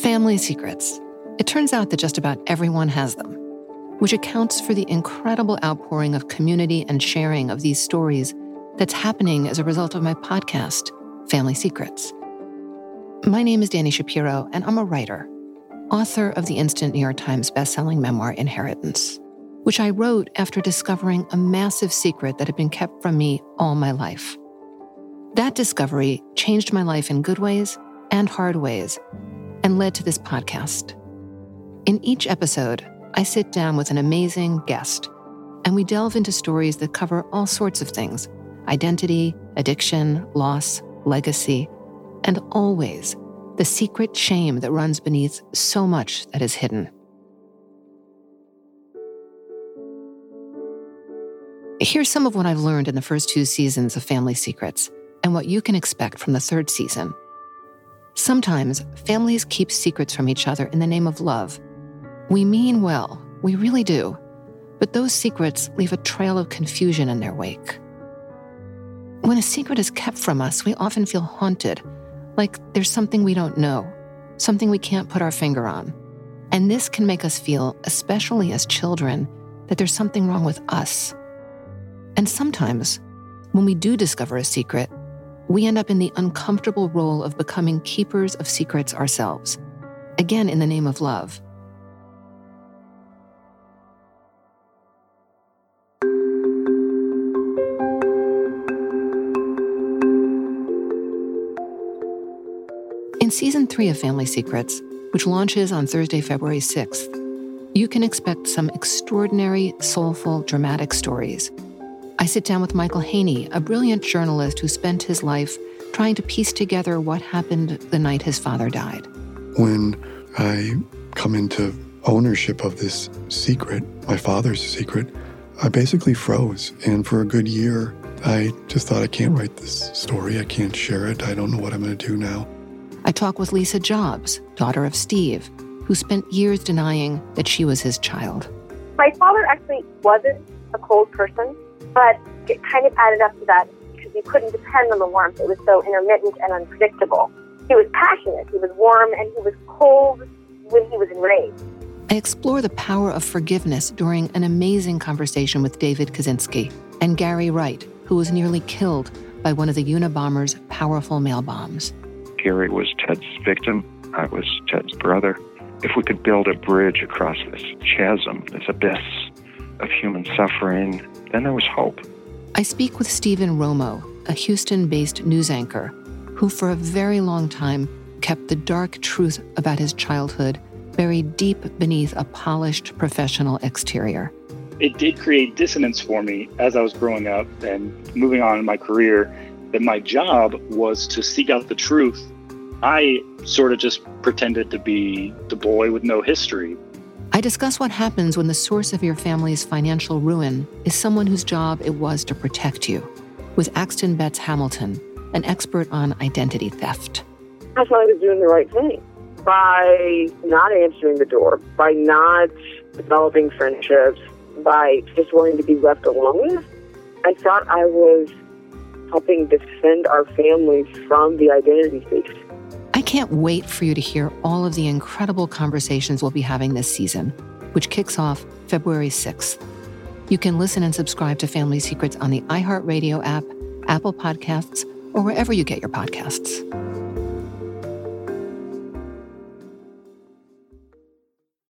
Family secrets. It turns out that just about everyone has them, which accounts for the incredible outpouring of community and sharing of these stories that's happening as a result of my podcast, Family Secrets. My name is Dani Shapiro, and I'm a writer, author of the instant New York Times bestselling memoir, Inheritance, which I wrote after discovering a massive secret that had been kept from me all my life. That discovery changed my life in good ways and hard ways, and led to this podcast. In each episode, I sit down with an amazing guest, and we delve into stories that cover all sorts of things: identity, addiction, loss, legacy, and always the secret shame that runs beneath so much that is hidden. Here's some of what I've learned in the first 2 seasons of Family Secrets, and what you can expect from the 3rd season. Sometimes families keep secrets from each other in the name of love. We mean well, we really do, but those secrets leave a trail of confusion in their wake. When a secret is kept from us, we often feel haunted, like there's something we don't know, something we can't put our finger on. And this can make us feel, especially as children, that there's something wrong with us. And sometimes, when we do discover a secret, we end up in the uncomfortable role of becoming keepers of secrets ourselves, again in the name of love. In Season 3 of Family Secrets, which launches on Thursday, February 6th, you can expect some extraordinary, soulful, dramatic stories. I sit down with Michael Haney, a brilliant journalist who spent his life trying to piece together what happened the night his father died. When I come into ownership of this secret, my father's secret, I basically froze. And for a good year, I just thought, I can't write this story. I can't share it. I don't know what I'm going to do now. I talk with Lisa Jobs, daughter of Steve, who spent years denying that she was his child. My father actually wasn't a cold person, but it kind of added up to that because you couldn't depend on the warmth. It was so intermittent and unpredictable. He was passionate, he was warm, and he was cold when he was enraged. I explore the power of forgiveness during an amazing conversation with David Kaczynski and Gary Wright, who was nearly killed by one of the Unabomber's powerful mail bombs. Gary was Ted's victim. I was Ted's brother. If we could build a bridge across this chasm, this abyss of human suffering, then there was hope. I speak with Stephen Romo, a Houston-based news anchor, who for a very long time kept the dark truth about his childhood buried deep beneath a polished professional exterior. It did create dissonance for me as I was growing up and moving on in my career, that my job was to seek out the truth. I sort of just pretended to be the boy with no history. I discuss what happens when the source of your family's financial ruin is someone whose job it was to protect you, with Axton Betts Hamilton, an expert on identity theft. I thought I was doing the right thing by not answering the door, by not developing friendships, by just wanting to be left alone. I thought I was helping defend our family from the identity thief. I can't wait for you to hear all of the incredible conversations we'll be having this season, which kicks off February 6th. You can listen and subscribe to Family Secrets on the iHeartRadio app, Apple Podcasts, or wherever you get your podcasts.